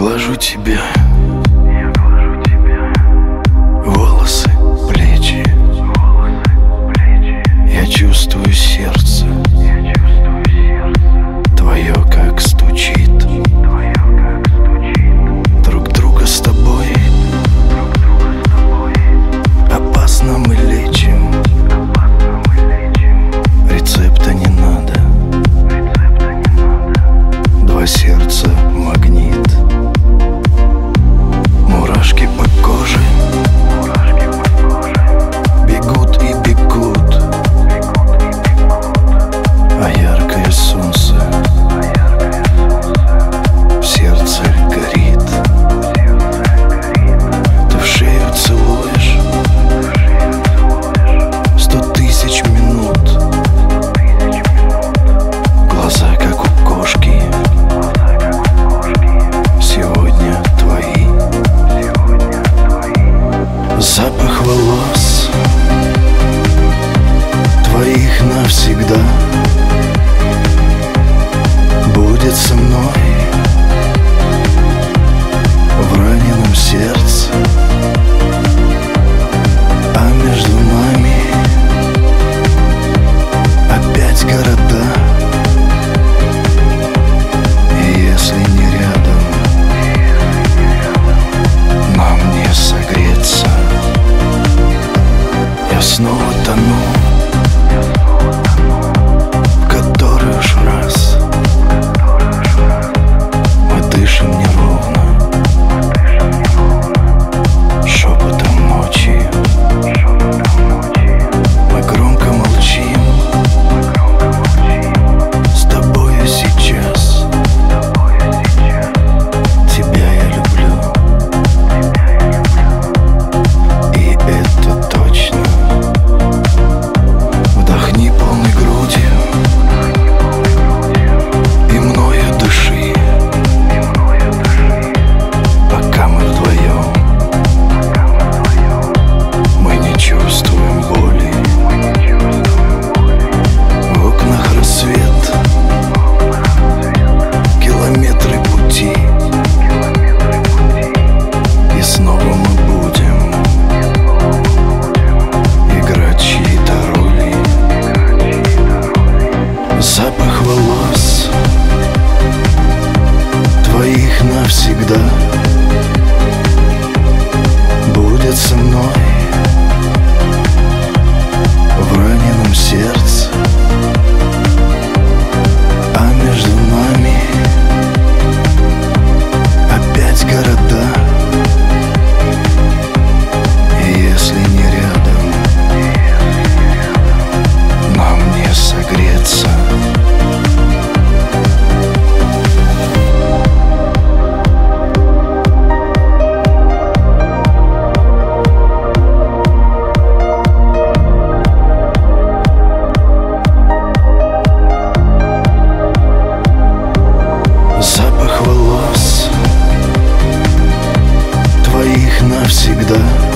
глажу тебя, волосы, плечи. Я чувствую сердце твое, как стучит. Друг друга с тобой опасно мы лечим. Рецепта не надо. Два сердца — магнит. Мурашки по коже бегут и бегут, а яркое солнце в сердце горит. Ты в шею целуешь 100 тысяч минут. Глаза, как у кошки, сегодня твои. Запах волос твоих навсегда будет со мной в раненом сердце. А между нами опять города. И если не рядом, нам не согреться. Я снова тону, в который уж раз. Мы дышим неровно, шепотом ночи. Мы громко молчим с тобою сейчас. Тебя я люблю, и это точно. Вдохни полной грудью и мною дыши, пока мы вдвоем. Мы не чувствуем боли. В окнах рассвет, километры пути, и снова мы будем играть чьи-то роли. Запах волос твоих навсегда будет со мной в раненом сердце. А между нами опять города. И если не рядом, нам не согреться. Запах волос твоих навсегда